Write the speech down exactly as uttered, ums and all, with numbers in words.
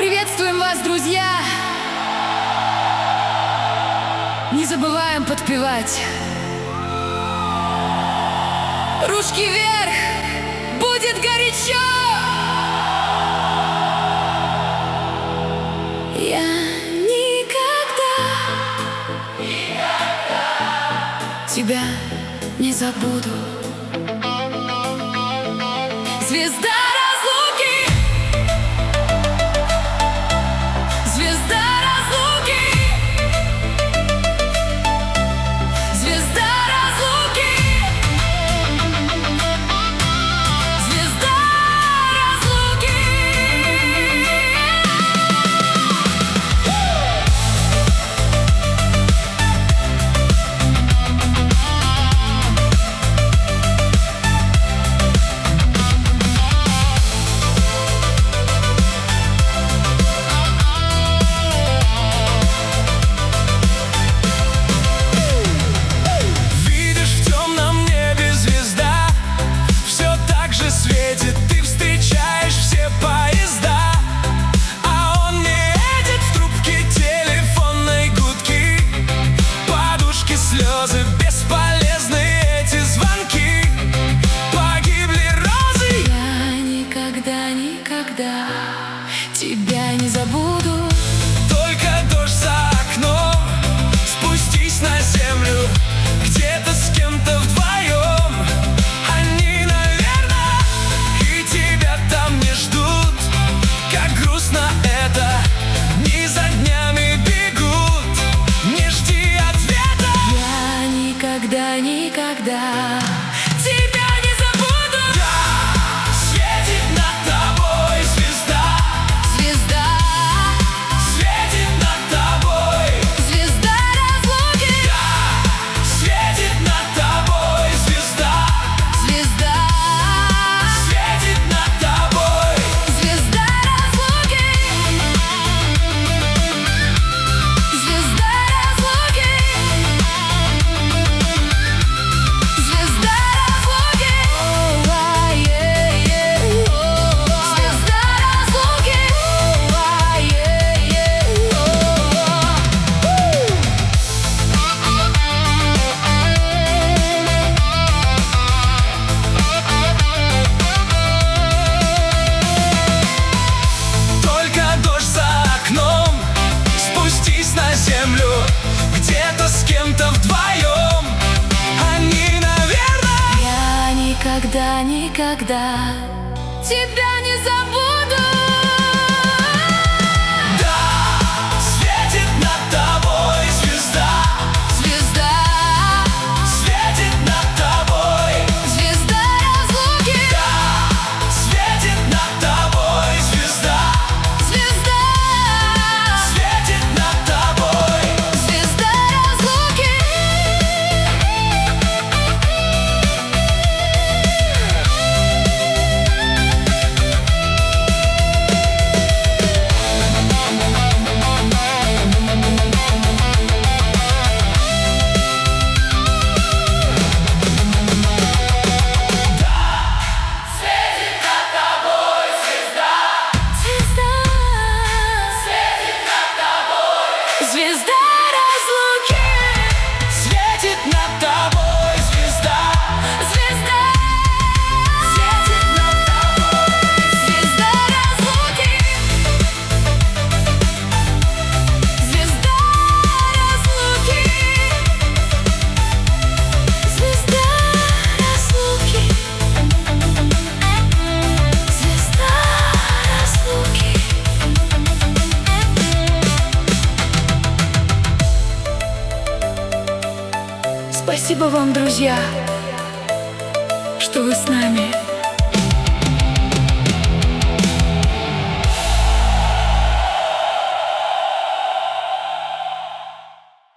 Приветствуем вас, друзья! Не забываем подпевать. Ручки вверх! Будет горячо! Я никогда, никогда тебя не забуду. Звезда разлуки, звезда разлуки, звезда разлуки, звезда разлуки. Ты встречаешь все поезда, а он не едет, в трубке телефонной гудки. Подушки, слезы, бесполезны эти звонки. Погибли розы. Я никогда, никогда тебя не забуду. Только дождь за окном, спустись на землю, где-то с кем-то вдвоем. Они, наверное, и тебя там не ждут. Как грустно это, дни за днями бегут. Не жди ответа. Я никогда, никогда тебя не забуду. Да, светит над тобой звезда. Звезда, Светит над тобой. звезда разлуки. Да, светит над тобой звезда. Звезда, Светит над тобой. звезда разлуки. Звезда разлуки. Звезда разлуки. Звезда разлуки. Только дождь за окном, спустись на землю, где-то с кем-то вдвоем. Они, наверное, Я никогда, никогда тебя не забуду. да, светит над тобой звезда. Звезда, Светит над тобой. звезда разлуки. Да, светит над тобой звезда. Звезда, Светит над тобой. звезда разлуки. Звезда, звезда разлуки. Светит над тобой звезда. Звезда, Светит над тобой. звезда разлуки. Звезда разлуки. Звезда разлуки. Звезда разлуки. Спасибо вам, друзья, что вы с нами.